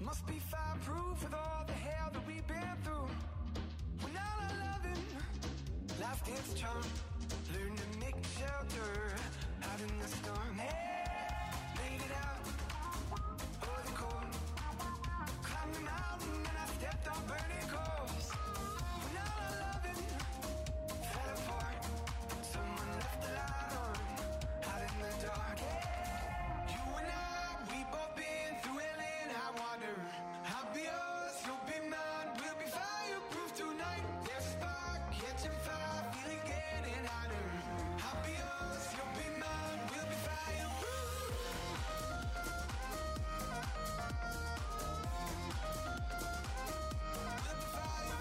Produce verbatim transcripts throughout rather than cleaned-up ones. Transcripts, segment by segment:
Must be fireproof with all the hell that we've been through. When all our loving lost its charm, learn to make shelter out in the storm. Hey, made it out of the cold, climbed the mountain and I stepped on burning coals. When all our loving fell apart, someone left the light on out in the dark. Hey, you and I, we both been through hell and high water. I'll be yours, you'll be mine, we'll be fireproof tonight. There's a spark, catching fire, feeling getting hotter. I'll be yours, you'll be mine, we'll be fireproof. We'll be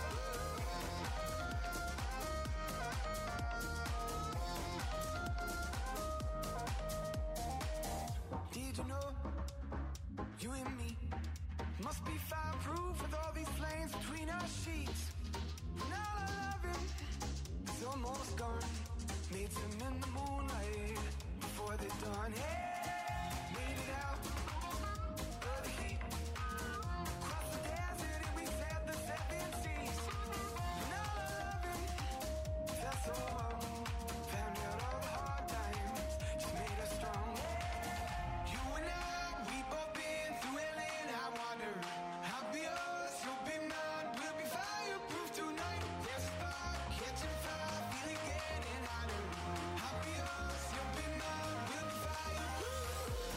fireproof. Did you know, you and me must be fireproof with all these flames between our sheets. And all our loving is almost gone. Made some in the moonlight before the dawn. Hey, made it out of the heat. Crossed the desert and we sailed the seven seas. And all our loving felt so wrong. Found out all the hard times just made us strong. You and I, we both been through hell and high water. I'll be yours, you'll be mine, we'll be fireproof tonight. There's a spark, catching fire, feeling getting hotter. I'll be yours, you'll be mine, we'll be fireproof.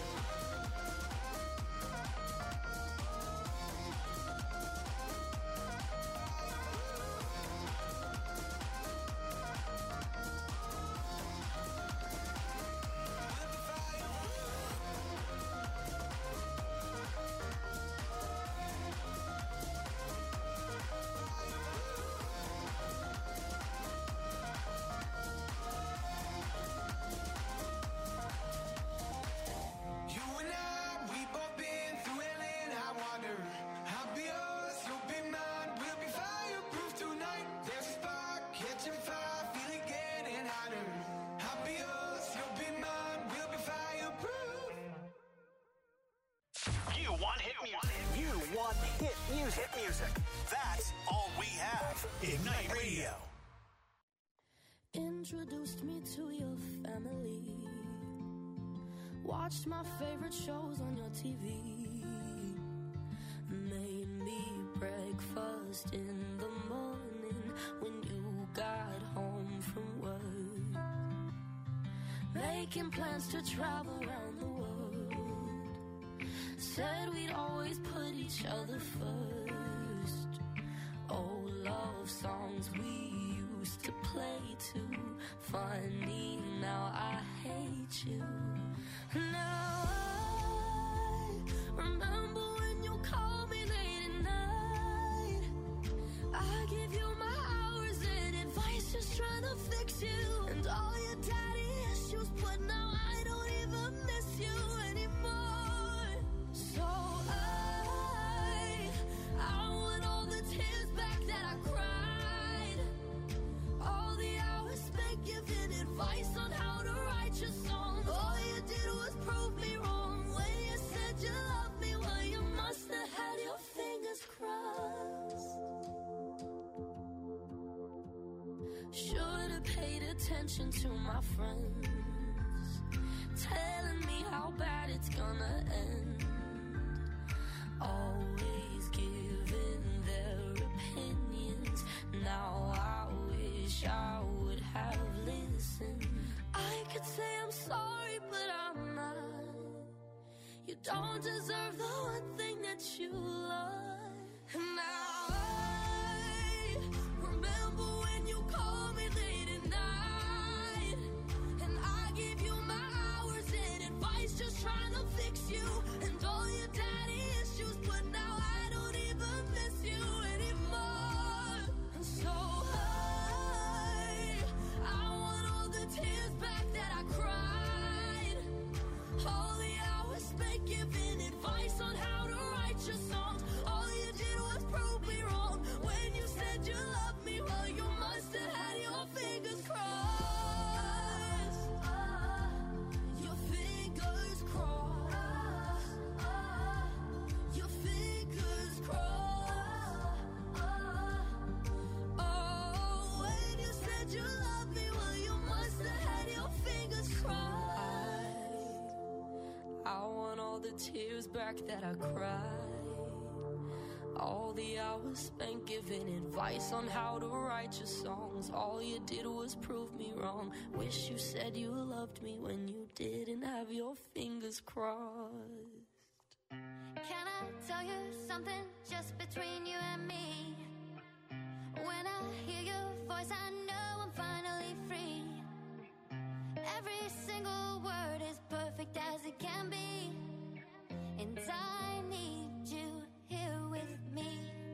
We'll be You and I, we both been through hell and high water. I'll be yours, you'll be mine, we'll be fireproof tonight. There's a spark, catching fire, feeling getting hotter. I'll be yours, you'll be mine, we'll be fireproof. You want hit music. You want hit music. Hit music. That's all we have. Ignite Radio. Introduced me to your family. Watched my favorite shows on your T V. Made me breakfast in the morning when you got home from work. Making plans to travel around the world. Said we'd always put each other first. Old love songs we used to play too. Funny, now I hate you. Now I remember when you called me late at night. I give you my hours and advice, just trying to fix you. And all your daddy issues, but now I don't even miss you anymore. So I, I want all the tears back that I cried. All the hours spent giving advice on how to write your songs. All you did was prove me wrong when you said you loved me. Well, you must have had your fingers crossed. Should have paid attention to my friends, telling me how bad it's gonna end. Always giving their opinions. Now I wish I would have listened. I could say I'm sorry, but I'm not. You don't deserve the one thing that you love. And now I remember when you called me late at night. And I gave you my hours and advice, just trying to fix you. And all your daddy issues, but now I don't even miss you anymore. And so I, I want all the tears back that I cried. All the hours spent giving advice on how to write your songs. All you did was prove me wrong when you said you loved me. Well, you must have had your fingers crossed. Your fingers crossed. Your fingers all the tears back that I cried, all the hours spent giving advice on how to write your songs. All you did was prove me wrong. Wish you said you loved me when you didn't have your fingers crossed. Can I tell you something just between you and me? When I hear your voice, I know I'm finally free. Every single word is perfect as it can be, and I need you here with me.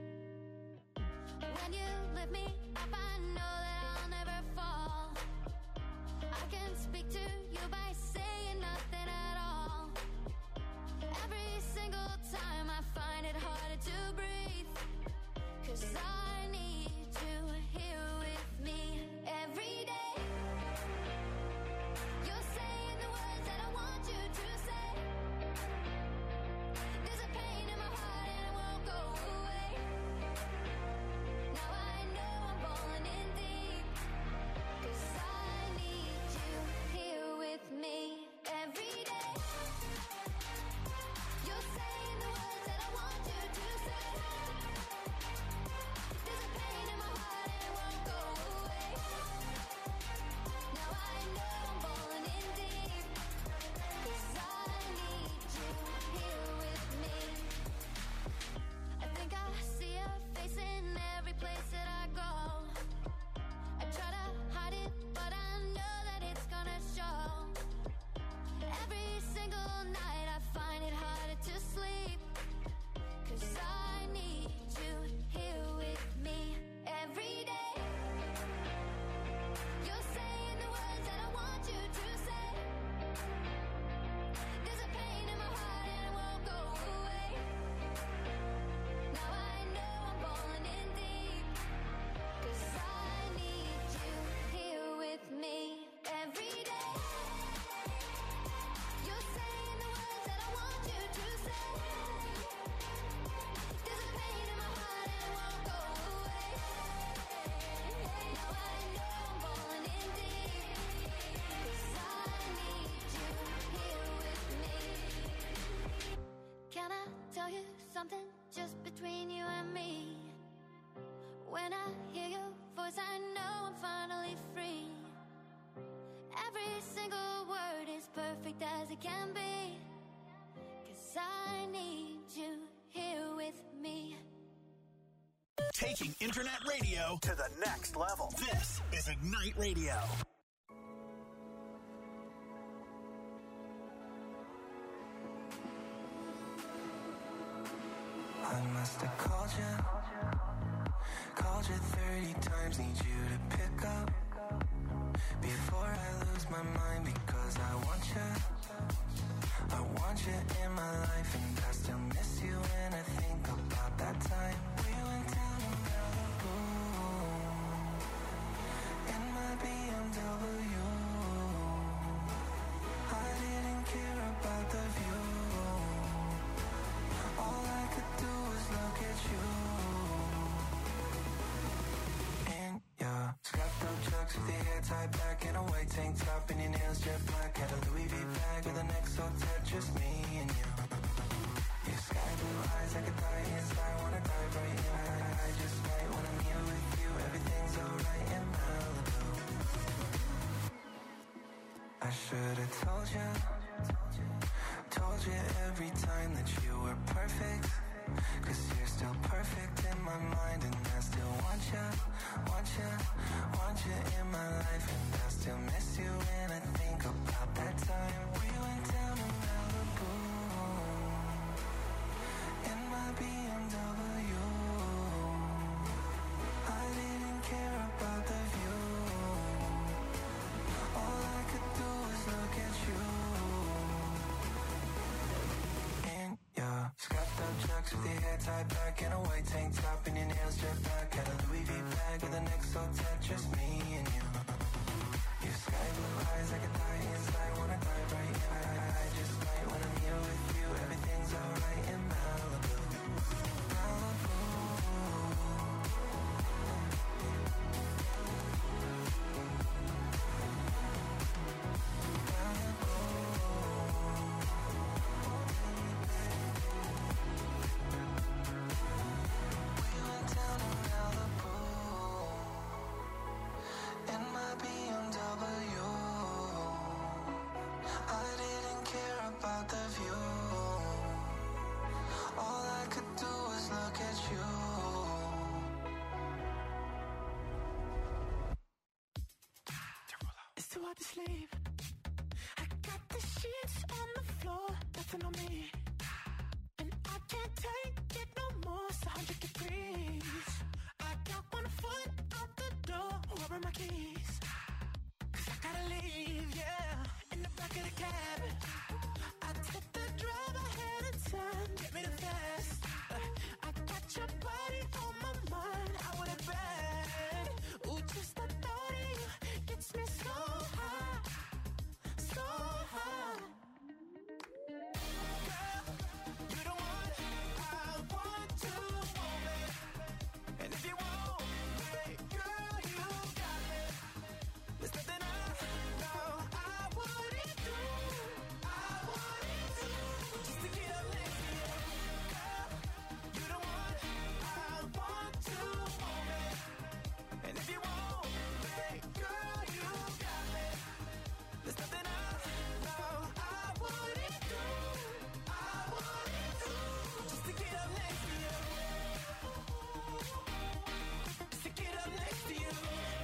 When you lift me up, I know that I'll never fall. I can speak to you by saying nothing at all. Every single time I find it harder to breathe, 'cause I need you here with me every day. You're saying the words that I want you to say. There's a pain in my heart and it won't go away. Now I know I'm falling in deep, 'cause I need you here with me every day. You're saying the words that I want you to say. There's a pain in my heart and it won't go away. Now I know I'm falling in deep, 'cause I need you here with me. I think I see your face in every place that I go. I try to hide it, but I know that it's gonna show. Every single night I find it harder to sleep, 'cause I need you here with me every day. You're saying the words that I want you to say. There's a pain in my heart and it won't go away. Now I know I'm falling in deep, 'cause I need you here with me every day. You're saying the words that I want you to say. There's a pain in my heart and it won't go away. Now I know I'm falling in deep, 'cause I need you here with me. Can I tell you something just between you and me? When I hear your voice, I know I'm finally free. Every single word is perfect as it can be, 'cause I need you here with me. Taking internet radio to the next level. This is Ignite Radio. I must have called you, called you thirty times, need you to pick up before I lose my mind, because I want you, I want you in my life, and I still miss you when I think about that time we went down to Malibu in my B M W. I didn't care about the view, all I could do was look at you. In your scuffed up chucks with your hair tied back and a white tank top and your nails jet black. Had a Louis V bag with an X O tat, just me and you. Your sky blue eyes like a die inside, wanna dive right in. I, I just might when I'm here with you, everything's alright in Malibu. I should've told you, told you every time that you were perfect, 'cause you're still perfect in my mind, and I still want you, want you, want you in my life, and I still miss you when I think about that time we went down to Malibu in my B M W. I didn't care about the view, all I could do was look at you. In your scuffed up chucks with your hair tied back and a white tank top and your nails jet black. Had a Louis V bag with an X O tat, just me and you. Your sky blue eyes like a die inside, wanna dive right in. I, I, I just might when I'm here with you, everything's alright in Malibu. Malibu. Malibu. hard to sleep. I got the sheets on the floor, nothing on me. And I can't take it no more, it's a hundred degrees. I got one foot out the door, where are my keys? Cause I gotta leave, yeah. In the back of the cab, I took the drive ahead of time, get me the fast. uh, I got your body on my mind, I want it bad. Ooh, just the thought of you gets me so high, so high. Girl, you the one I want to want me. And if you want me, girl, you got me. There's nothing I know I wouldn't do, I wouldn't do, just to get up next to you. Girl, you the one I want to want me. And if you want me, girl, you got me. There's nothing I know I wouldn't do, I wouldn't do, just to get up next to you. Just to get up next to you.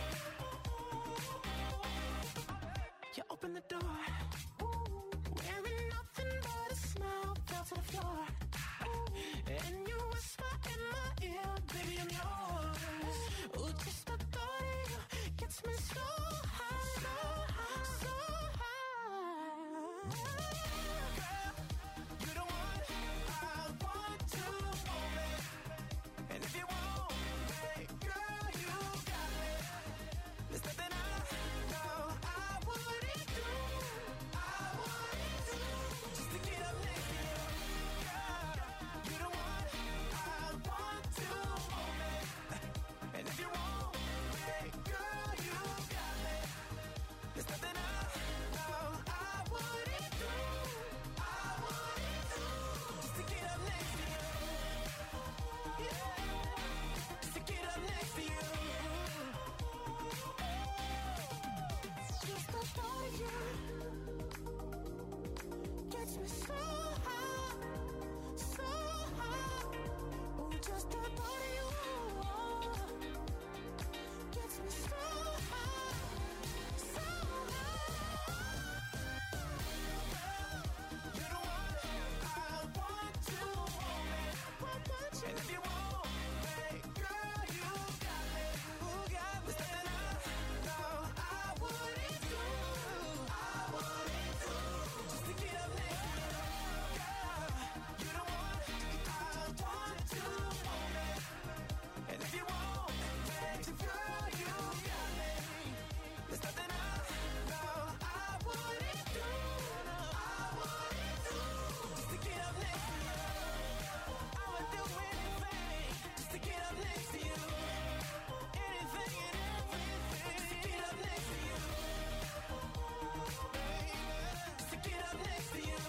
You open the door, wearing nothing but a smile, fell to the floor. And you whisper in my ear, baby, I'm yours. Ooh, just the thought of you gets me so high, so high, so high. Girl, you the one I want to want me. And if you want me, girl, you got me. There's nothing I know I wouldn't do, I wouldn't do, just to get up next to you. Girl, you the one I want to want me. And if you want me, girl, you got me. There's nothing I know I wouldn't do, I wouldn't do, just to get up next to you. Yeah, just to get up next to you. Just the thought of you gets me so high, so high. Oh, just the thought of you gets me so high, so high. You're the one I want to want me. And if you want me, girl, you got me. Who got me? There's nothing I know I wouldn't do, I wouldn't do, just to get up next to you. Girl, you're the one I want to want me. And if you want me, girl, you got me. There's nothing I know I wouldn't do, I wouldn't do, just to get up next to you. I would do anything just to get up next to you. Anything and everything just to get up next to you. Baby, just to get up next to you.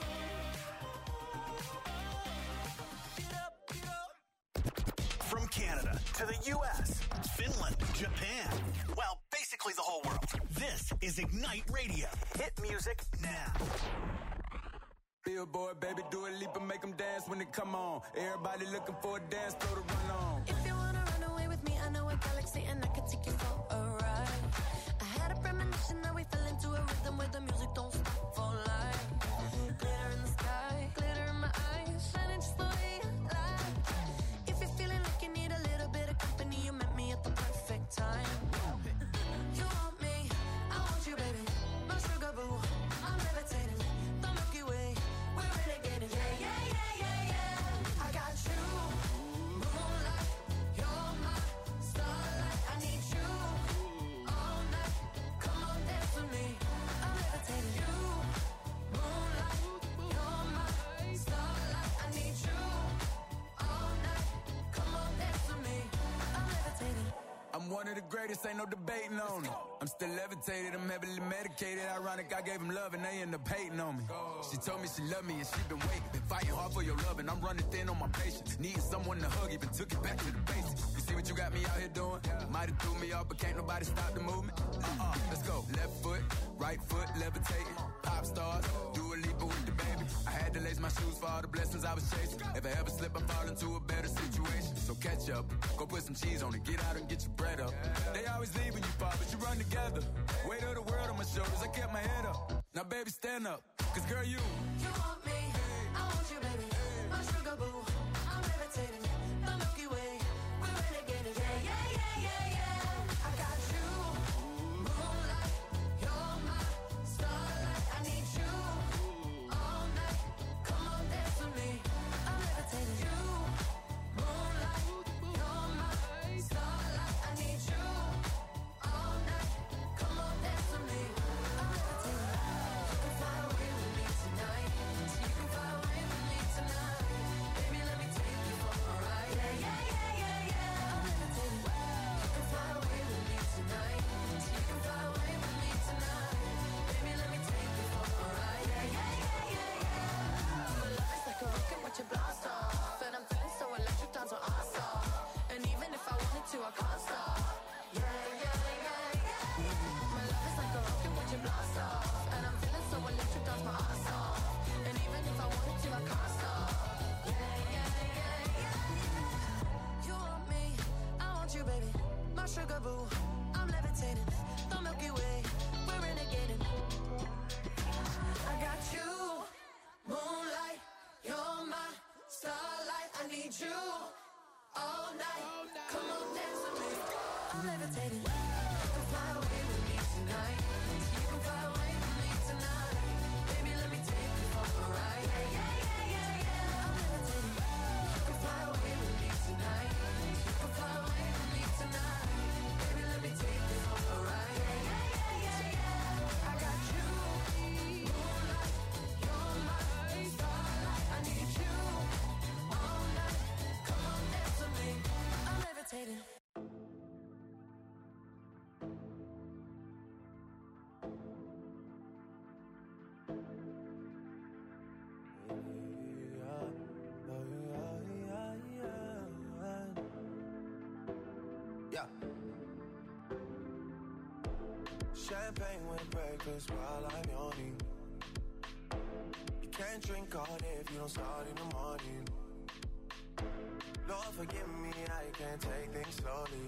Get up, get up. From Canada to the U S, Finland, Japan, well, basically the whole world. This is Ignite Radio. Hit music now. Billboard, baby, do a leap and make them dance when they come on. Everybody looking for a dance floor to run on. If you wanna run away with me, I know a galaxy and I can take you for a ride. I had a premonition that we fell into a rhythm where the music don't stop for life. Glitter in the sky, glitter in my eyes, shining just the way you like. If you're feeling like you need a little bit of company, you met me at the perfect time. You want me, I want you, baby. My sugar boo, I'm levitating. The Milky Way, we're renegading. Yeah, yeah, yeah, yeah, yeah. I got you, moonlight. You're my starlight. I need you all night. Come on, dance with me. I'm levitating. You, moonlight. You're my starlight. I need you all night. Come on, dance with me. I'm levitating. I'm one of the greatest, ain't no debating on it. I'm still levitated, I'm heavily medicated. Ironic, I gave him love and they end up hating on me. She told me she loved me and she been waiting. Been fighting hard for your love and and I'm running thin on my patience. Needing someone to hug, even took it back to the basics. You see what you got me out here doing? Might have threw me off, but can't nobody stop the movement. Uh-uh, let's go. Left foot, right foot, levitating. Pop stars, do a leap with the baby. I had to lace my shoes for all the blessings I was chasing. If I ever slip, I fall into a better situation. So catch up, go put some cheese on it, get out and get your bread up. They always leave when you fall, but you run together. Weight of the world on my shoulders, I kept my head up. Now baby, stand up, cause girl, you You want me, I want you, baby. My sugar boo, I'm levitating. The Milky Way, we're renegading. Yeah, yeah, yeah, yeah, yeah. I got you, moonlight. You're my starlight. I need you all night. Come on, dance with me. I'm levitating. You, moonlight. You're my starlight. I need you all night. Come on, dance with me. I'm levitating. You can fly away with me tonight. You can fly away with me tonight. Baby, let me take you for a ride. Yeah, yeah, yeah, yeah, yeah. I'm levitating. You can fly away with me tonight. You can fly away with me tonight. Baby, let me take you for a ride. Yeah, yeah, yeah, yeah, yeah. My love is like a rocket, watch it blast off. And I'm feeling so electric, down to awesome. And even if I wanted to, I can't stop. Yeah, yeah, yeah, yeah. My love is like a rocket, watch it blast off. And I'm feeling so electric, dance my ass off. And even if I wanted to, I can't stop. Yeah, yeah, yeah, yeah. You want me, I want you, baby. My sugar boo, I'm levitating. The Milky Way, we're renegading. I got you, moonlight. You're my starlight. I need you all night. Come on, dance with me. I'm levitating. You can fly away with me tonight. You can fly away with me tonight. Baby, let me take you for a ride. Yeah, yeah, yeah, yeah, yeah. I'm levitating. You can fly away with me tonight. You can fly away with me tonight. Baby, let me take you for a ride. Yeah, yeah, yeah, yeah, yeah. I got you, moonlight. You're my starlight. I need you all night. Come on, dance with me. I'm levitating. Yeah. Champagne with breakfast while I'm yawning. You can't drink all day if you don't start in the morning. Lord forgive me, I can't take things slowly.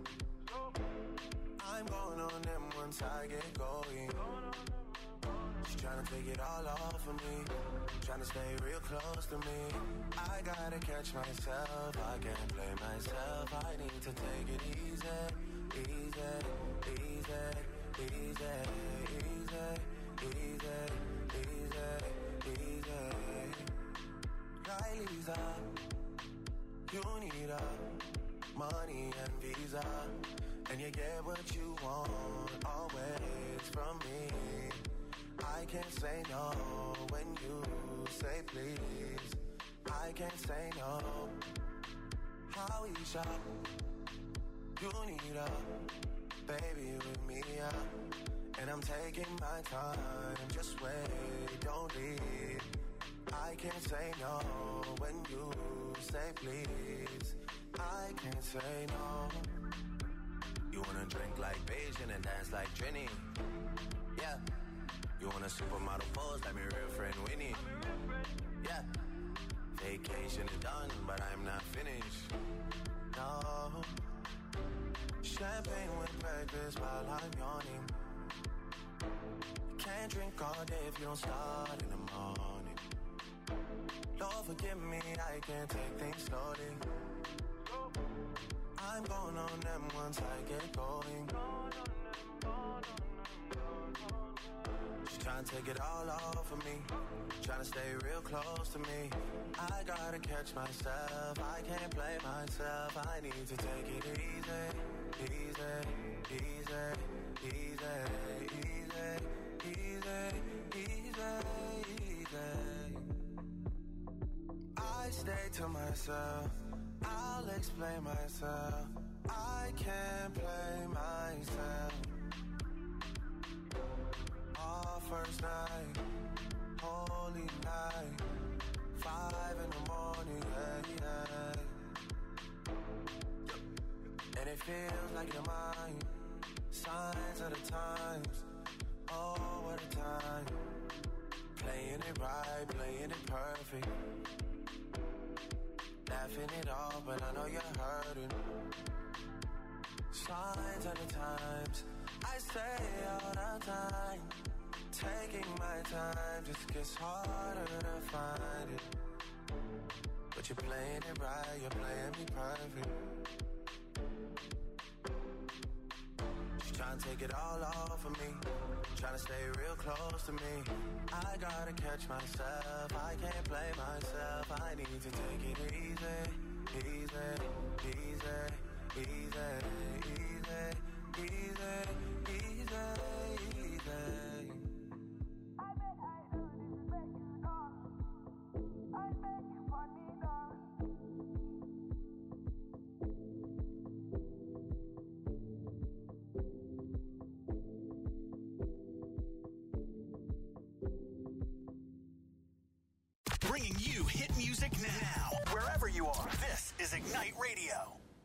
I'm going on them once I get going. She's trying to take it all off of me, trying to stay real close to me. I gotta catch myself, I can't blame myself. I need to take it easy, easy, easy, easy, easy, easy, easy, easy. Riley's up, you need a money and visa, and you get what you want always from me. I can't say no when you say please. I can't say no. How we shop? You need a baby with me, yeah. And I'm taking my time. Just wait, don't leave. I can't say no when you say please. I can't say no. You wanna drink like Beijing and dance like Trini? Yeah. You want a supermodel pose like my real friend Winnie? Yeah. Vacation is done, but I'm not finished. No. Champagne with breakfast while I'm yawning. Can't drink all day if you don't start in the morning. Lord forgive me, I can't take things slowly. I'm going on them once I get going. She's trying to take it all off of me, trying to stay real close to me. I gotta catch myself, I can't play myself. I need to take it easy, easy, easy, easy, easy, easy, easy, easy. I stay to myself, I'll explain myself. I can't play myself. Our first night, holy night, five in the morning. like you're mine. Signs of the times. Oh, what a time. Playing it right, playing it perfect. Laughing it off, but I know you're hurting. Signs of the times. I say all the time. Taking my time just gets harder to find it. But you're playing it right, you're playing me perfect. She's trying to take it all off of me, trying to stay real close to me. I gotta catch myself, I can't play myself. I need to take it easy, easy, easy, easy, easy, easy, easy, easy. Bringing you hit music now, wherever you are. This is Ignite Radio.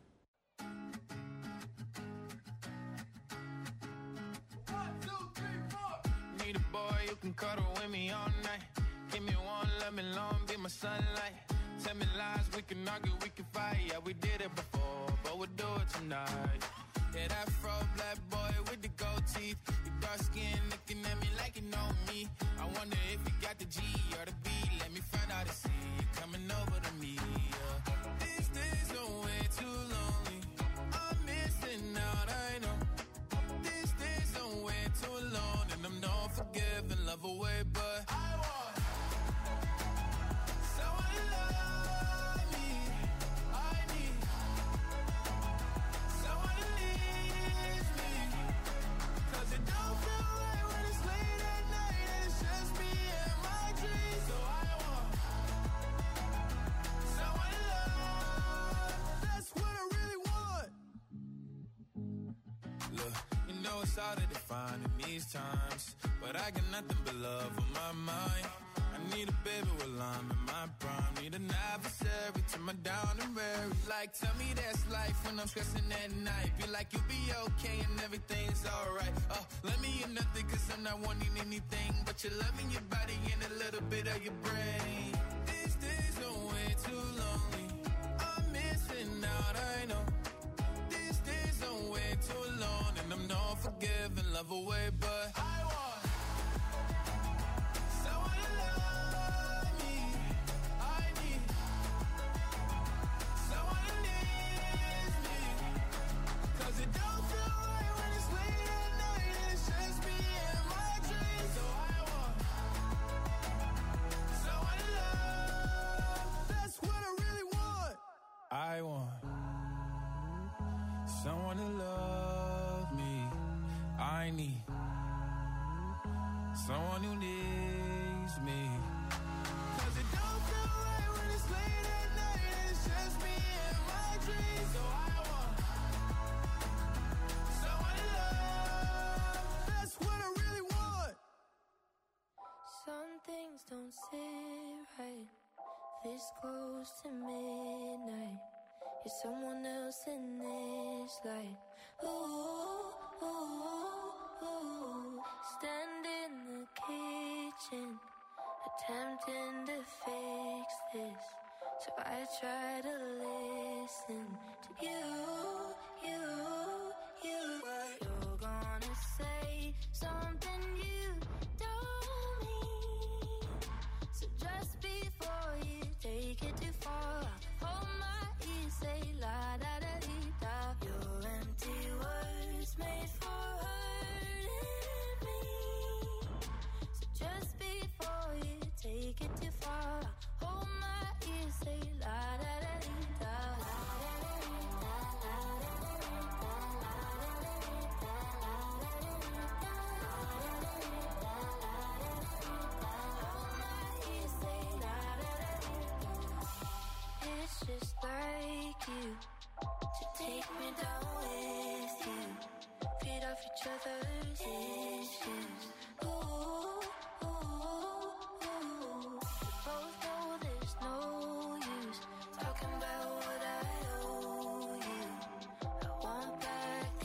One, two, three, four. Need a boy who can cuddle with me all night. Give me one, let me long, be my sunlight. Tell me lies, we can argue, we can fight. Yeah, we did it before, but we'll do it tonight. Yeah, that fro black boy with the gold teeth. Your dark skin looking at me like you know me. I wonder if you got the G or the B. Let me find out and see you coming over to me. Yeah. These days are way too lonely. I'm missing out, I know. These days are way too alone, and I'm not forgiving, love away, but I want someone to love me. I need someone to leave me. 'Cause it don't feel right when it's late at night and it's just me and my dreams. So I want someone to love. That's what I really want. Look, you know it's hard to define in these times, but I got nothing but love on my mind. I need a baby while I'm in my prime. Need an adversary to my down and weary. Like, tell me that's life when I'm stressing at night. Be like, you'll be okay and everything's alright. Oh, let me in nothing 'cause I'm not wanting anything but you're loving your body and a little bit of your brain. These days are way too lonely. I'm missing out, I know. These days are way too alone, and I'm not forgiving, love away, but I want someone to love me. I need someone to leave me. 'Cause it don't feel right when it's late at night and it's just me and my dreams. So I want someone to love. That's what I really want. I want someone to love me. I need someone who needs me. 'Cause it don't feel right when it's late at night and it's just me and my dreams. So I want someone to love. That's what I really want. Some things don't sit right this close to midnight. You're someone else in this life. Ooh, ooh, ooh. Stand in the kitchen, attempting to fix this. So I try to listen to you, you, you. You're gonna say something you don't mean. So just before you take it too far, hold my ear, say la da da dee da. Your empty words made for hurting me. So just before you take it too far, hold my ear, say la da da dee da. It's just like you to take me down with you, feed off each other's issues. Ooh, ooh, ooh. We both know there's no use talking about what I owe you. I want back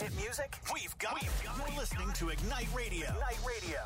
hit music? We've got it. You're listening to Ignite Radio. Ignite Radio.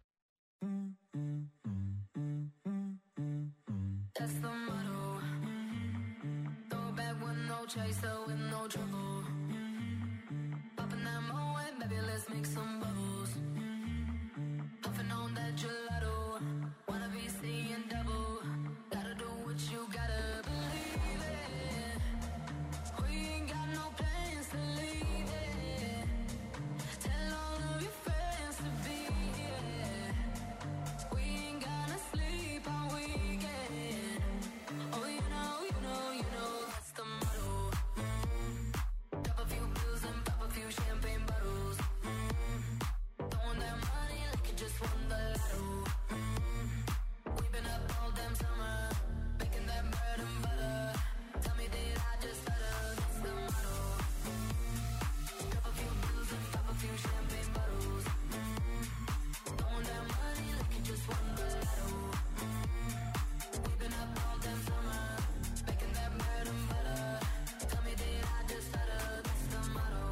That's the motto. Throw back with no chaser, with no trouble. Popping that Moet, baby, let's make some bubbles. Puffing on that gelato. Wanna be seeing double. Gotta do what you gotta believe it. We ain't got no plans to leave it. Tell all of your friends to be here. We ain't gonna sleep all weekend. Oh, you know, you know, you know that's the motto. Drop a few pills and pop a few champagne bottles. Throwing that money like you just won the lotto. We've been up all damn summer, making that bread and butter. Tell me did I just stutter? That's the motto. Drop a few pills and pop a few champagne bottles. Throwing that money like you just won the lotto. We've been up all damn summer, making that bread and butter. Tell me did I just stutter? That's the motto.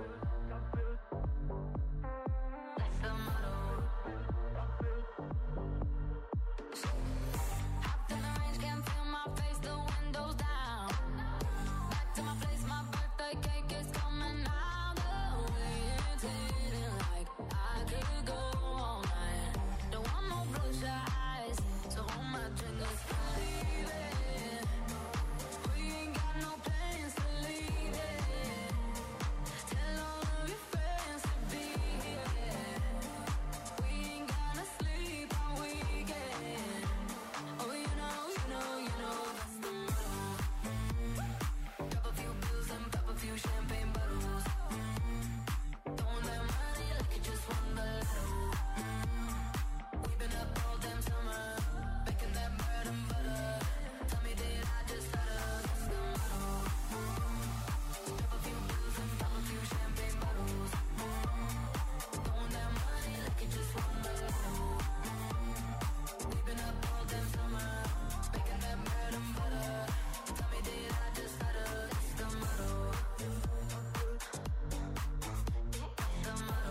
That's the motto. Hopped in the range, can't feel my face, the windows down. Back to my place, my birthday cake is coming out. The way it's hitting like I could go all night. Don't want no bloodshot eyes, so hold my drink, let's believe it. We ain't got no plans to leave it. Tell all of your friends to be here. We ain't gonna sleep all weekend. Oh, you know, you know, you know that's the motto. Drop a few pills and pop a few champagne bottles. Throwing that money like you just won the lotto. We've been up all damn summer, making that bread and butter. Tell me did I just stutter? That's the motto. Drop a few pills and pop a few champagne bottles. Throwing that money like you just won the lotto. We've been up all damn summer, making that bread and butter. Tell me did I just stutter? That's the motto. That's the motto.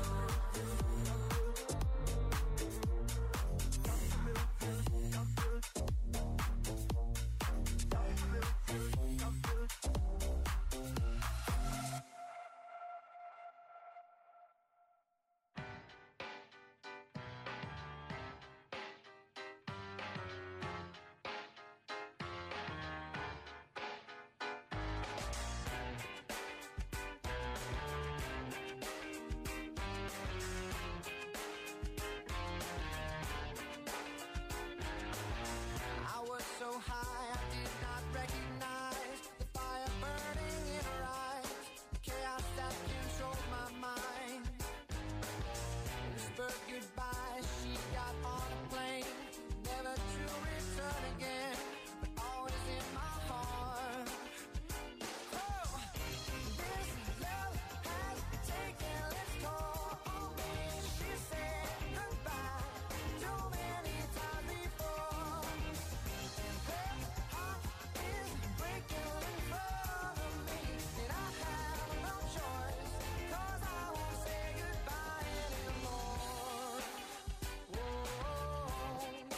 I was so high I did not recognize the fire burning in her eyes, the chaos that controlled my mind. Whispered goodbye, she got on a plane, never to return again, but always in my heart. Oh, this love has taken its toll on me. She said goodbye too many times before. Her heart is breaking in front of me, and I have no choice, 'cause I won't say goodbye anymore. Whoa, whoa,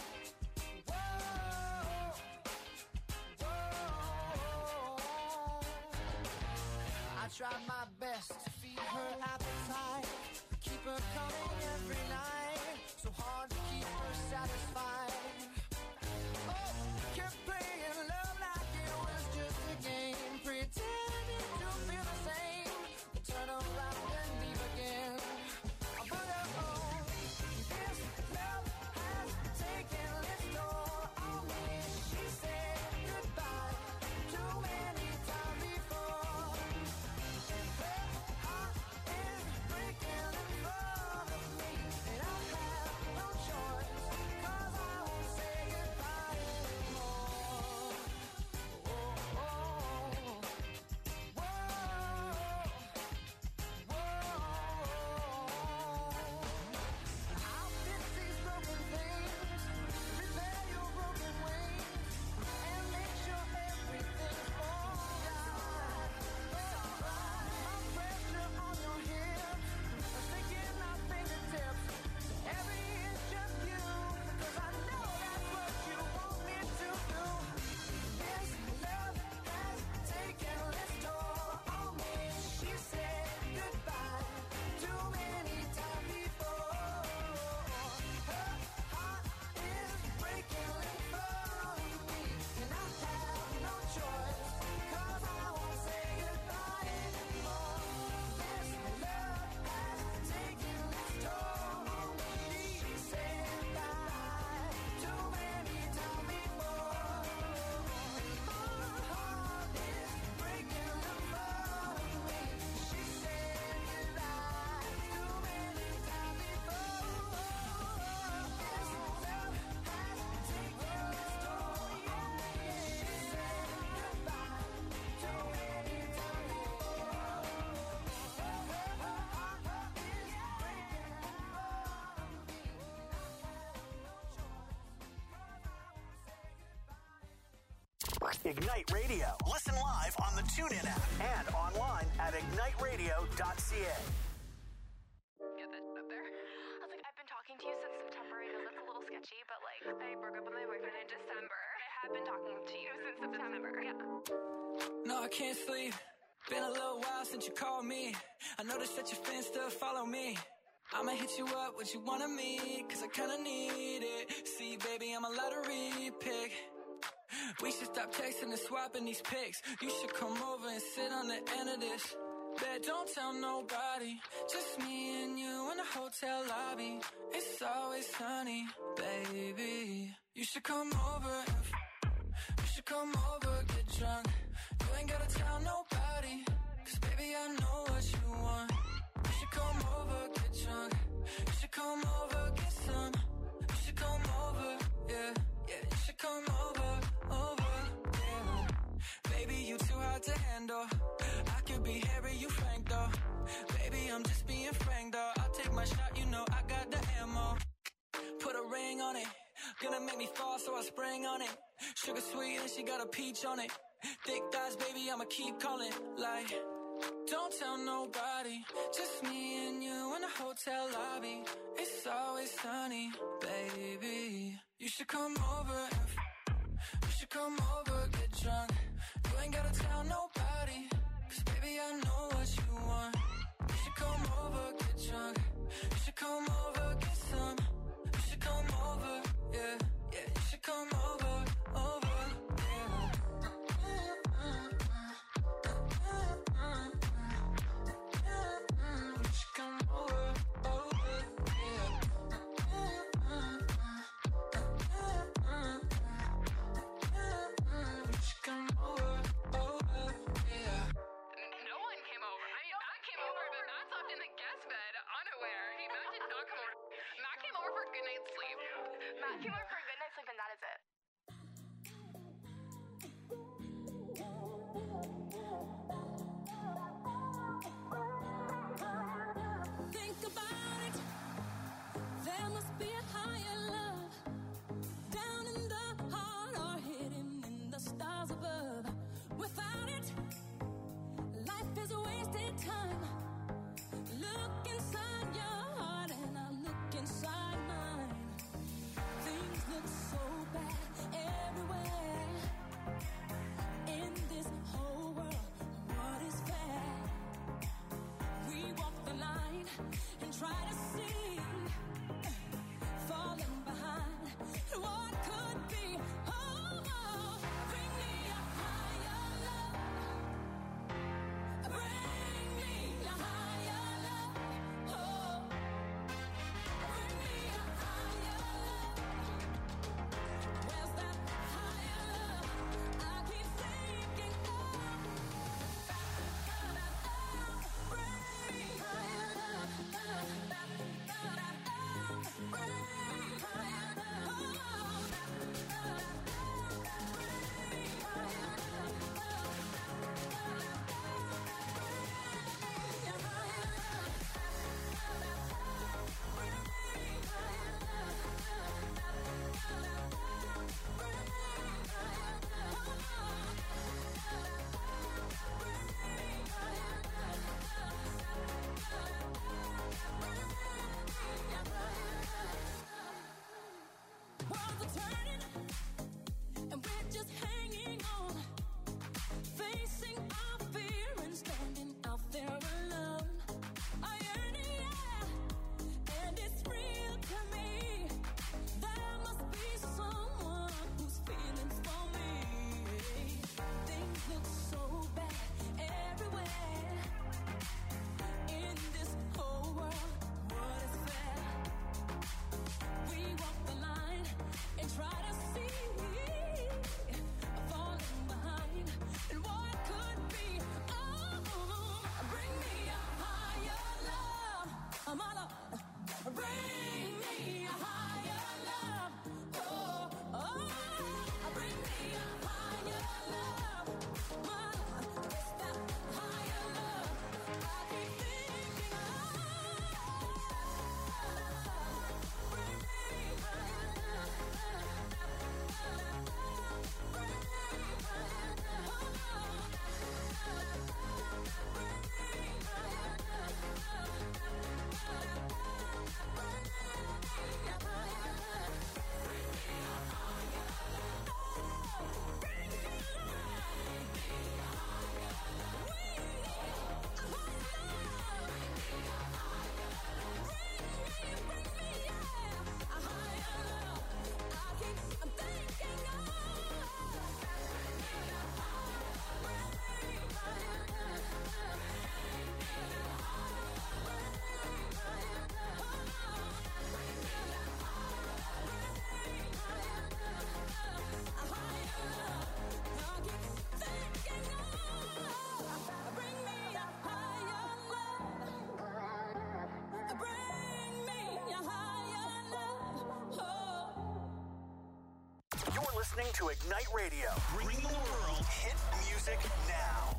whoa. I tried my best to feed her appetite, keep her coming every night, so hard to keep her satisfied. Oh, kept playing love like it was just a game, pretending to feel the same, then turn around and leave again. But oh, this love has taken its toll on me. She said goodbye too many times before, and her heart is breaking in front of me, and I have no Ignite Radio. Listen live on the TuneIn app and online at ignite radio dot c a. Get that up there. I was like, I've been talking to you since September. I know that's a little sketchy, but like, I broke up with my boyfriend in December. I have been talking to you since September. Yeah. No, I can't sleep. Been a little while since you called me. I noticed that your fans still follow me. I'ma hit you up, what you wanna me, cause I kinda need it. See, baby, I'm a lottery pick. We should stop texting and swapping these pics. You should come over and sit on the end of this. Bet don't tell nobody, just me and you in the hotel lobby. It's always sunny, baby. You should come over and f- you should come over, get drunk. You ain't gotta tell nobody, cause baby I know what you want. You should come over, get drunk. You should come over, get some. You should come over, yeah, yeah. You should come over, over, yeah. Baby, you too hard to handle. I could be Harry, you Frank though. Baby, I'm just being frank though. I'll take my shot, you know I got the ammo. Put a ring on it. Gonna make me fall, so I spring on it. Sugar sweet and she got a peach on it. Thick thighs, baby, I'ma keep calling. Like, don't tell nobody, just me and you in the hotel lobby. It's always sunny, baby. You should come over and f- you should come over, get drunk. You ain't gotta tell nobody, cause baby I know what you want. You should come over, get drunk. You should come over, get some. You should come over, yeah, yeah. You should come over, over, yeah. You should come over, over, yeah. You should come over, over, yeah. No one came over. I mean, Matt came over, but Matt slept in the guest bed, unaware. He, Matt did not come over. Matt came over for a good night's sleep. Matt came over for a good night's sleep, and that is it. Think about it. There must be a higher love down in the heart or hidden in the stars above. Without it, life is a wasted time. Look inside your heart and I look inside mine. Things look so bad everywhere. In this whole world, what is fair? We walk the line and try to see, falling behind. listening to Ignite Radio, bringing the world hit music now.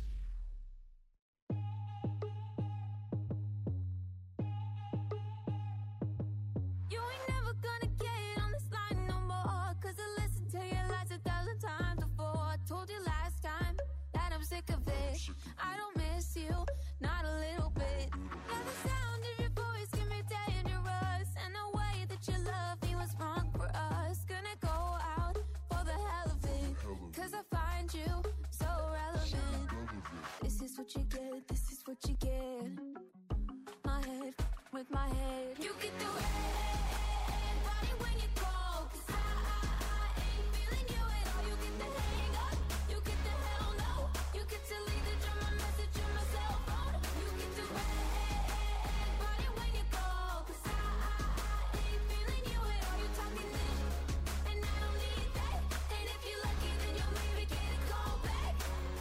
You ain't never gonna get on this line no more. Cause I listened to your lies a thousand times before. I told you last time that I'm sick of it. I don't miss you, not a little bit. Yeah, the sound of your voice can be dangerous. And the way that you love me was wrong for us. Gonna go out for the hell of it. Cause I find you so relevant. This is what you get, this is what you get. My head with my head. You get the red body when you call. Cause I, I, I ain't feeling you at all. You get the hang up, you get the hell no. You get to leave the drum, my message on my cell phone. You get the red body when you call. Cause I, I, I ain't feeling you at all. You talking this, and I don't need that. And if you're lucky, then you'll maybe get a call back.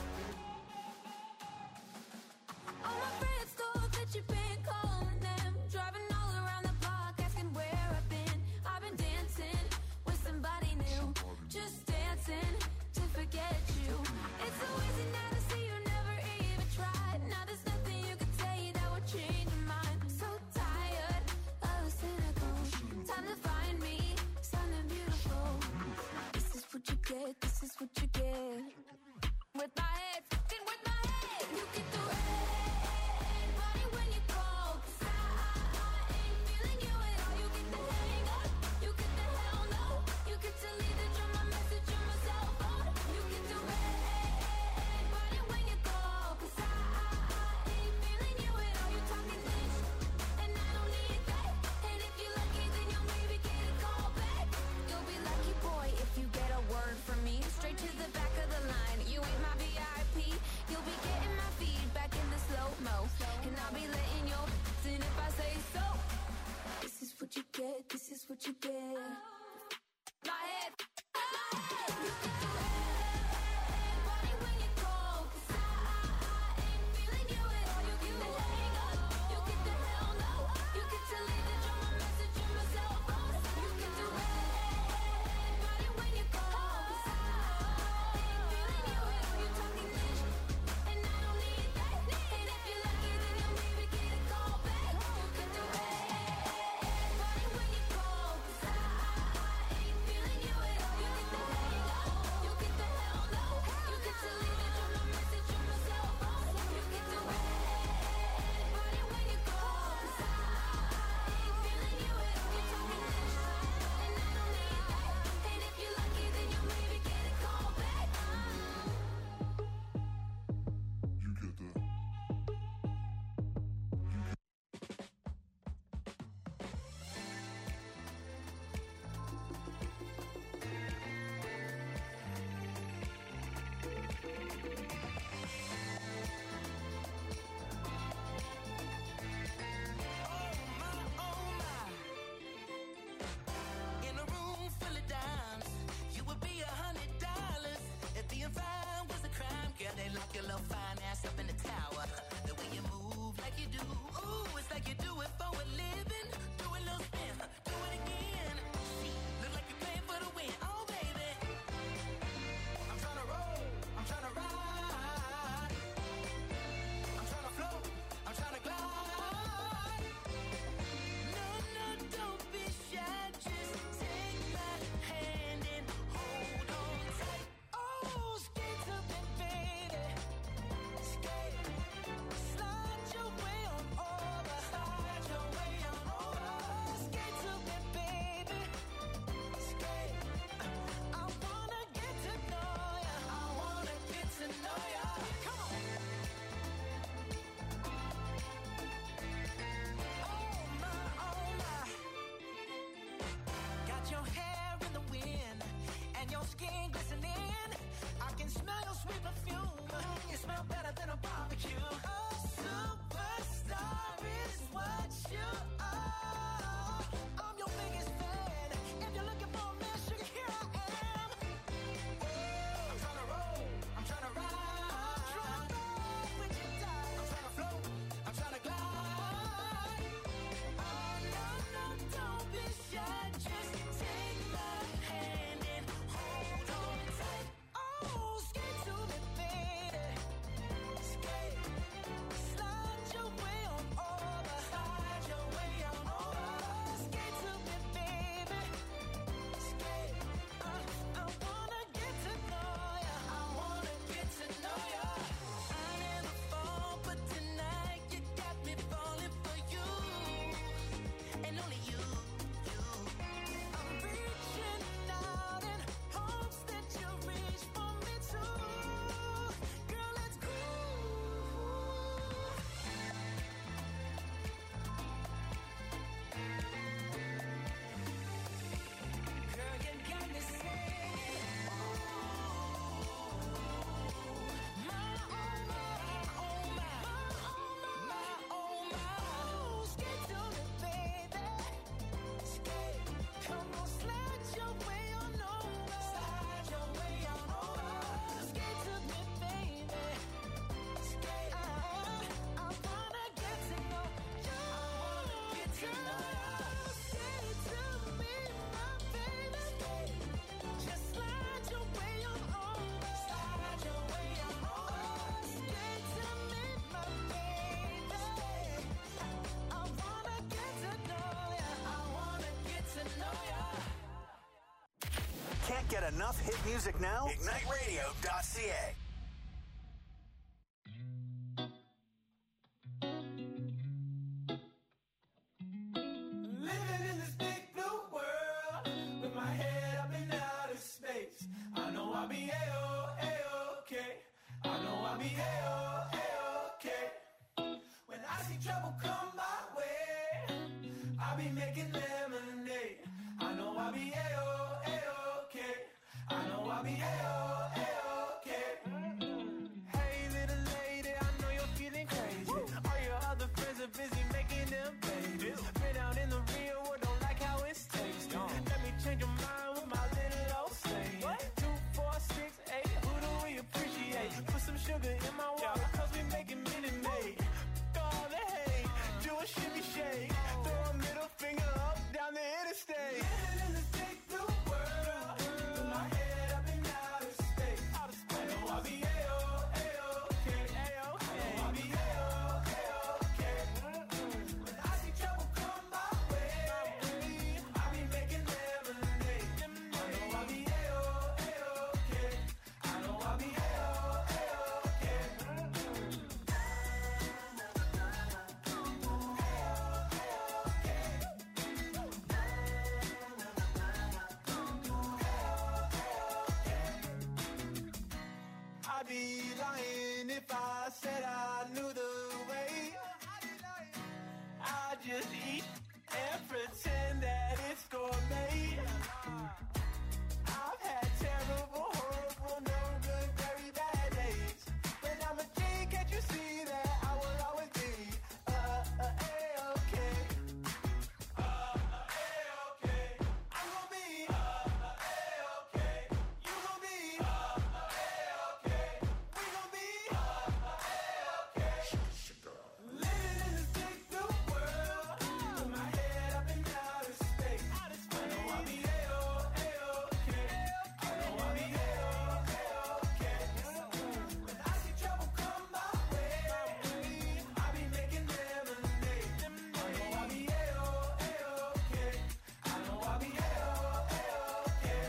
All my friends thought that you've been calling them, driving all around the block, asking where I've been. I've been dancing with somebody new, just dancing to forget you. It's so easy now to see you never even tried. Now there's nothing you can say that would change your mind. So tired of the cynical. Time to find me something beautiful. This is what you get, this is what you get. With my head, fucking with my head. You get the red body when you call. Cause I, I, I ain't feeling you at all. You get the hang up, you get the hell no. You get to leave the drum, my message on my cell phone. You get the red body when you call. Cause I, I, I ain't feeling you at all. You talking this, and I don't need that. And if you're lucky, then you'll maybe get a call back. You'll be lucky, boy, if you get a word from me. Straight to the back of the line. You ain't my V I P. You'll be getting my feedback in the slow-mo. And I'll be letting your in if I say so. This is what you get, this is what you get. My head, my head. You get the red body when you call. Cause I, I, I ain't feeling you at all. You get the hang up, you get the hell no. You get to leave the drum, my message on my cell phone. You get the red body when you call. Cause I, I ain't feeling you at all. You talking this, and I don't need that. And if you're lucky, then you'll maybe get a call back. You get the red body when you call. Cause I, I ain't feeling you at all. You get the hang up, you get the hell no. You get to leave the drum, my message on my cell phone. You get the red body when you call. Cause I, I ain't feeling you at all. You talking this, and I don't need that. And if you're lucky, then you'll maybe get a call back. You get that. In a room full of dimes, you would be a hundred dollars. If being fine was a crime, girl, they lock your little fine ass up in the tower. The way you move like you do, ooh, it's like you do it for a living. Do a little spin, do it again. Look like you playing for the win, oh baby. I'm tryna roll, I'm tryna ride, I'm tryna float, I'm tryna glide. No, no, don't be shy, just take my hand and hold on tight. Oh, skate to me, baby. Skate, slide your way on over, slide your way on over. Skate to me, baby. Skate, I wanna get to know ya, I wanna get to know ya. Come on. Oh my, oh my. Got your hair in the wind and your skin glistening. I can smell your sweet perfume. You smell better than a barbecue. A superstar is what you are. I'm your biggest fan. If you're looking for a man, sugar, here I am. I'm tryna roll, I'm tryna ride, I'm tryna ride with you tight. I'm tryna float, I'm tryna glide. Oh no, no, don't be shy, just take my hand and hold Can't get enough hit music now? ignite radio dot c a. Living in this big blue world with my head up in outer space. I know I'll be A-O, A-okay. I know I'll be A-O, A-okay. When I see trouble come my way, I'll be making lemonade. I know I'll be A-O, A-okay. I know I'll be A-O, A-okay. Hey little lady, I know you're feeling crazy. All your other friends are busy making them babies. Been out in the real world, don't like how it's tasting. Let me change your mind with my little old saying. Two, four, six, eight, who do we appreciate? Put some sugar in my water, cause we making Minute Maid. Throw all the hate, do a shimmy shake. Throw a middle finger up down the interstate. Living in this big blue world with my head up in outer space. I know I'll be A-O, A-okay. I know I'll be A-O, A-okay. When I see trouble come my way, I'll be making lemonade. I know I'll be A-O, A-okay. I know I'll be A-O, A-okay. I'd be lying if I said I knew the way. I just eat and pretend that it's gourmet. I've had terrible, horrible, no good, very bad days. But I'm a G, can't you see that I will always be uh, uh, A-okay. Uh, uh, A-okay. I'm gonna be uh, uh, A-okay. You gonna be uh, uh, A-okay. We gon' be uh, uh, A-okay. Living in this big blue world with my head up in outer space. I know I'll be A-O, A-okay. I know I'll be A-O, A-okay. When I see trouble come my way, I'll be making lemonade. I know I'll be A-O, A-okay. I know I'll be A-O, A-okay.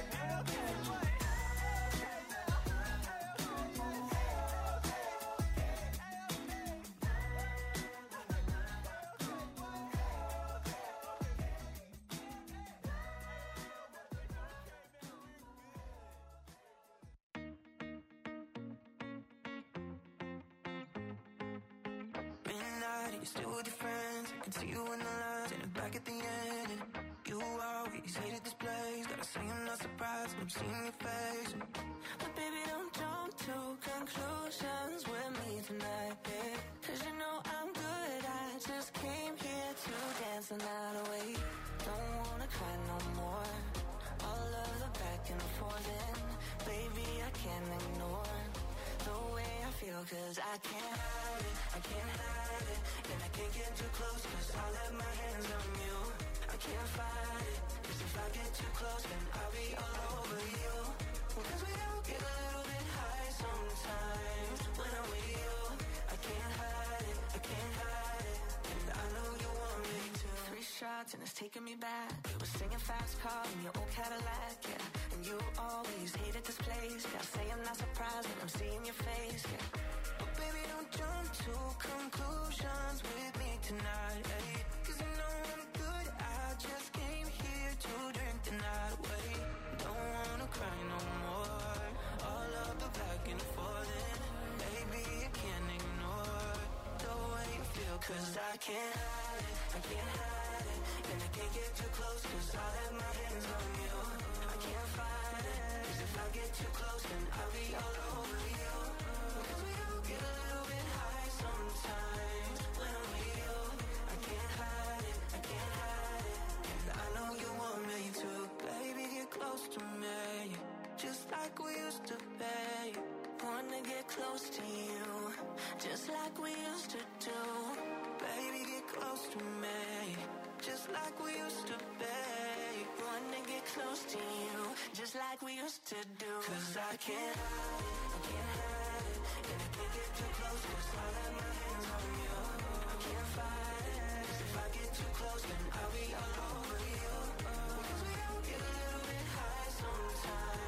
Midnight, you're still with your friends. I can see you in the lines and back at the end. And you always hated this place. Gotta say I'm not surprised when I'm seeing your face. But baby, don't jump to conclusions with me tonight, babe. Cause you know I'm good. I just came here to dance the night away. Don't wanna cry no more. All of the back and forth, and baby, I can't ignore the way I feel, cause I can't hide it, I can't hide it. And I can't get too close, cause I'll have my hands on you. I can't fight it, cause if I get too close, then I'll be all over you. Cause we all get a little bit high sometimes when I'm with you. I can't hide it, I can't hide it. And I know you want me to. Three shots and it's taking me back. We were singing fast car in your old Cadillac, yeah. And you always hated this place. Gotta say I'm not surprised when I'm seeing your face, yeah. But baby, don't jump to conclusions with me tonight, hey. Cause you know I'm good, I just came here to drink the night away. Don't wanna cry no more. All of the back and forth, and baby, I can't ignore the way you feel. Cause I can't hide it, I can't hide it. And I can't get too close, cause I'll have my hands on you. I can't fight it, cause if I get too close, then I'll be all over you. Cause we all get a little bit high sometimes when I'm with you. I can't hide it, I can't hide it. And I know you want me to. Baby, get close to me, just like we used to be. Wanna get close to you, just like we used to do. Baby, get close to me, just like we used to be. Wanna get close to you, just like we used to do. Cause I can't hide it, I can't hide it. And I can't get too close, cause I'll have my hands on you. I can't fight it, cause if I get too close, then I'll be all over you. Cause we all get a little bit high sometimes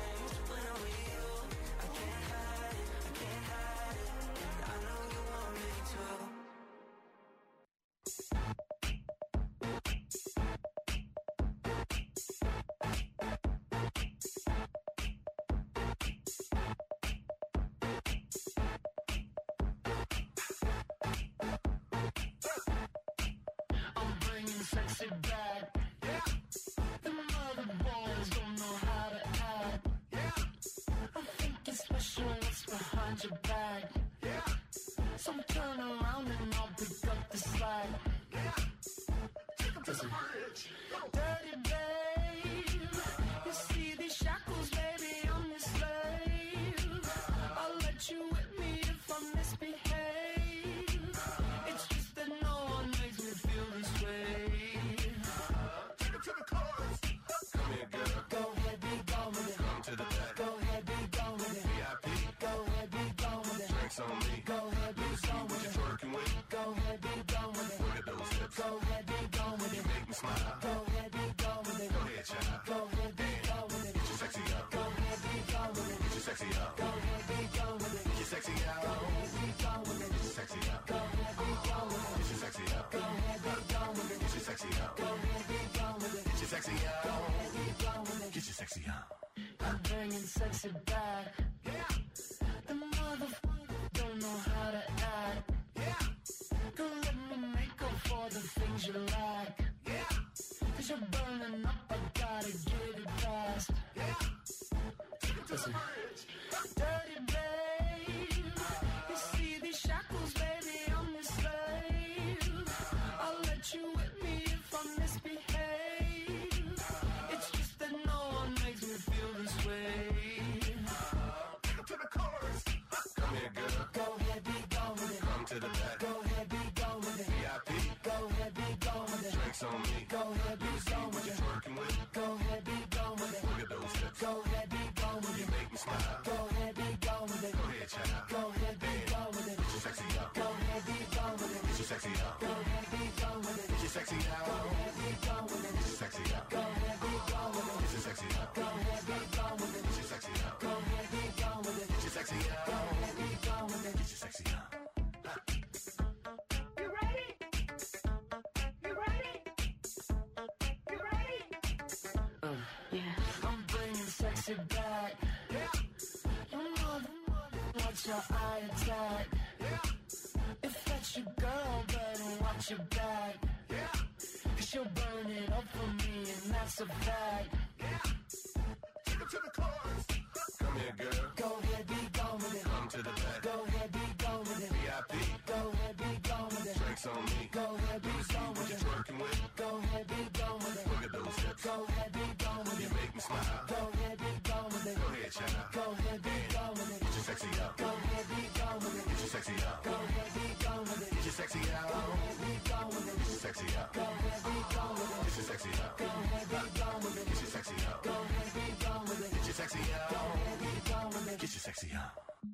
sexy back. Yeah. The mother boys don't know how to act. Yeah. I think it's special what's behind your back. Yeah. So turn around and I'll pick up the slack. Yeah. Take him to the bridge. Dirty babe. You see these shackles, baby, I'm your slave. I'll let you whip me if I misbehave. It's just that no one makes me feel this way. Take it to the chorus. Come here, girl. Go ahead, be gone with it. Come to the back. Go ahead, be gone with it. V I P. Go ahead, be gone with it. Drinks on me. Go ahead, be gone with What you it. twerking with? Go ahead, be gone with it. Look at those hips. Go ahead, be gone with You it. make me smile. Go ahead, be gone with it. Go ahead, child. Go ahead, be gone with it. Get your sexy up. Go ahead, be gone with it. Get your sexy up. Go ahead, be gone with it. Get your sexy Go out. ahead, be gone with it. Get your sexy up. Go ahead, be gone with it. Get your sexy up. Go ahead, be gone with it. Get your sexy up. Go ahead, be gone with it. Get your sexy Go out. ahead, be gone with it. Get your sexy up. I'm bringing sexy back. Yeah. The motherfuckers don't know how to act. Yeah. Go let me make up for the things you lack. Yeah. Cause you're burning up, I gotta get it fast. Yeah. Take it to the bridge. Dirty babe. You see these shackles, baby, I'm your slave. I'll let you whip me if I misbehave. It's just that no one makes me feel this way. Take it to the chorus. Come here, girl. Go ahead, be gone with it. Come to the back. Go ahead, be gone with it. V I P. Go ahead, be gone with it. Drinks on me. Go ahead, be gone What with you it. twerking with? Go ahead, be gone with it. Look at those hips. Go ahead, be gone with You it. make me smile. Go ahead, be gone with it. Go ahead, child. Go ahead, be gone with it. Get your sexy up. Go ahead, be gone with it. Get your sexy up. Go ahead, be gone with it. Get your sexy Go out. ahead, be gone with it. Get your sexy up. Go ahead, be gone with it. Get your sexy up. Go ahead, be gone with it. Get your sexy up. Go ahead, be gone with it. Get your sexy out. Go ahead, be gone with it. Get your sexy up. You ready? You ready? You ready? Uh, yeah. I'm bringing sexy back. Yeah. You mother, mother, watch your eye attack. Yeah. If that's your girl, better watch your back. Yeah. Cause she'll burn it up for me, and that's a fact. Yeah. Take it to the chorus. Come here, girl. Go ahead, be gone with it. Come to the back. Go ahead, be gone with it. V I P. Go ahead, be gone with it. Drinks on me. Go ahead, be gone What with you it. twerking with? Go ahead, be gone with it. Look at those hips. Go ahead, be gone with You it. make me smile. Go ahead, be gone with it. Go ahead, child. Go ahead, be gone with it. Get your sexy up. Go ahead, be gone with it. Get your sexy up. Go ahead, be gone with it. Get your sexy out. Go ahead, be gone with it. Get your sexy up. Go ahead, be gone with it. Get your sexy up. Go ahead, be gone with it. Get your sexy up. Go ahead, be gone with it. Get your sexy Go out. ahead, be gone with it. Get your sexy up.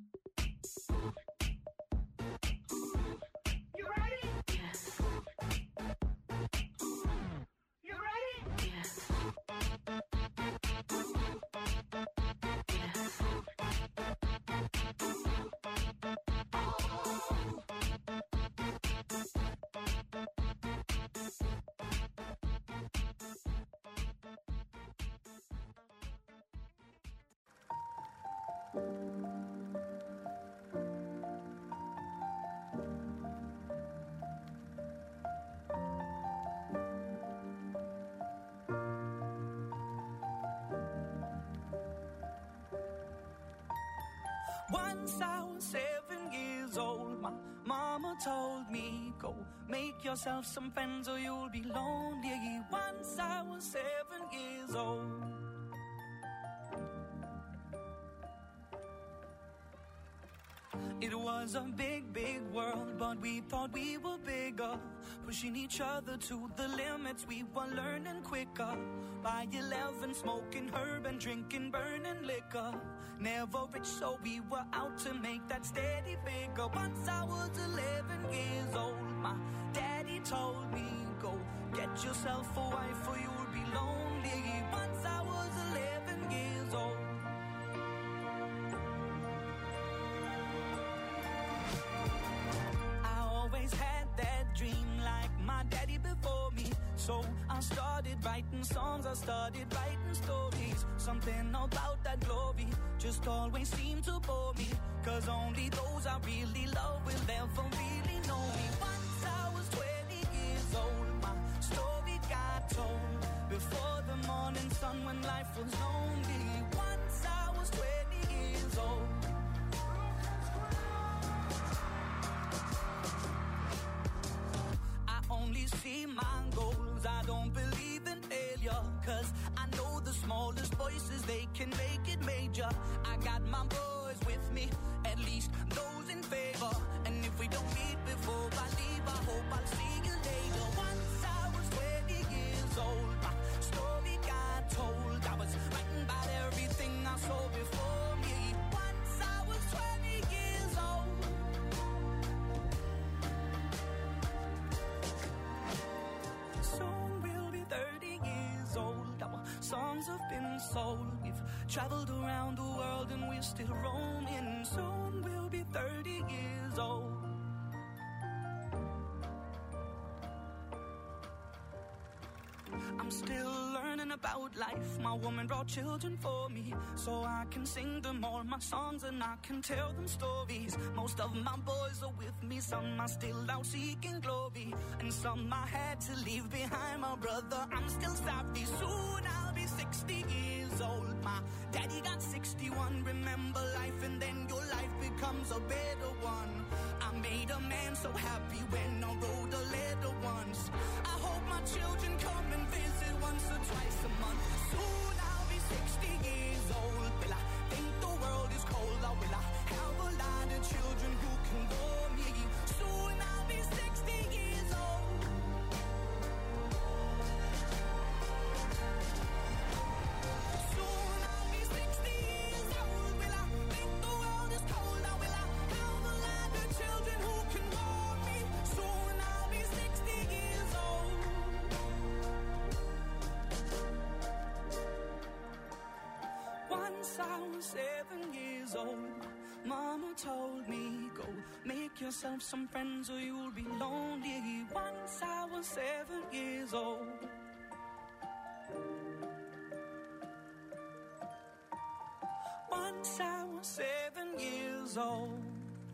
You ready? You ready? Once I was seven years old, my mama told me, go make yourself some friends or you'll be lonely. Once I was seven years old. It was a big, big world, but we thought we were bigger. Pushing each other to the limits, we were learning quicker. By eleven, smoking herb and drinking burning liquor. Never rich, so we were out to make that steady figure. Once I was eleven years old, my daddy told me, go get yourself a wife or you'll be lonely. Once I was eleven years old. Had that dream like my daddy before me. So I started writing songs, I started writing stories. Something about that glory just always seemed to bore me. Cause only those I really love will ever really know me. Once I was twenty years old, my story told before the morning sun when life was lonely. Once I was twenty years old. I only see my goals, I don't believe in failure, cause I know the smallest voices, they can make it major. I got my boys with me, at least those in favor. And if we don't meet before I leave, I hope I'll see you later. Once I was twenty years old, my story got told. I was writing about everything I saw before me. Once I was twenty years old. Soon we'll be thirty years old. Our songs have been sold. We've traveled around the world and we're still roaming. Soon we'll be thirty years old. I'm still learning about life. My woman brought children for me, so I can sing them all my songs and I can tell them stories. Most of my boys are with me, some are still out seeking glory, and some I had to leave behind. My brother, I'm still sorry. Soon I'll be sixty years old. My daddy got sixty-one. Remember life and then your life becomes a better one. I made a man so happy when I wrote a letter once. I hope my children come and visit once or twice a month. Soon I'll be sixty years old. Will I think the world is cold, or will I have a lot of children who can bore me? Soon I'll be sixty years old. Soon I'll be sixty years old. Will I think the world is cold, or will I have a lot of children who can bore me? Soon I'll be sixty years old. Once I was seven years old, Mama told me, go make yourself some friends or you'll be lonely. Once I was seven years old. Once I was seven years old.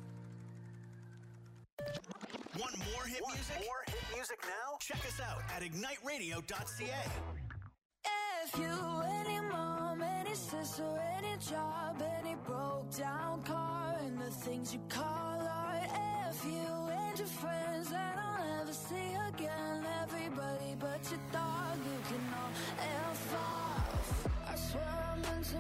Want more hit Want music? more hit music now? Check us out at ignite radio dot c a. If you, any mom, any sister, any job, any broke down car, and the things you call art. If you and your friends that I'll never see again, everybody but your dog, you can all F off. I swear I meant to